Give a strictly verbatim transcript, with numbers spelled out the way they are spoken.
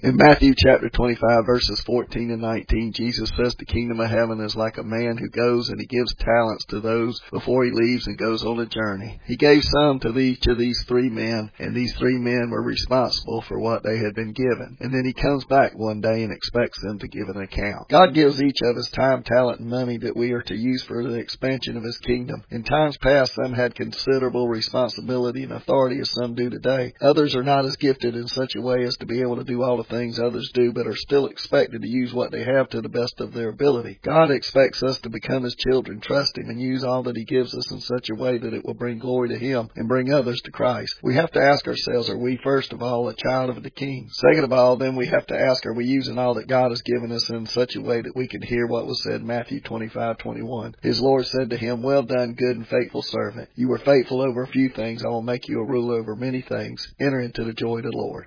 In Matthew chapter twenty-five, verses fourteen and nineteen, Jesus says the kingdom of heaven is like a man who goes and he gives talents to those before he leaves and goes on a journey. He gave some to each of these three men, and these three men were responsible for what they had been given. And then he comes back one day and expects them to give an account. God gives each of us time, talent, and money that we are to use for the expansion of His kingdom. In times past, some had considerable responsibility and authority as some do today. Others are not as gifted in such a way as to be able to do all the things others do, but are still expected to use what they have to the best of their ability. God expects us to become His children, trust Him, and use all that He gives us in such a way that it will bring glory to Him and bring others to Christ. We have to ask ourselves, are we first of all a child of the King? Second of all, then we have to ask, are we using all that God has given us in such a way that we can hear what was said in Matthew twenty-five twenty-one? His Lord said to him, "Well done, good and faithful servant. You were faithful over a few things. I will make you a ruler over many things. Enter into the joy of the Lord."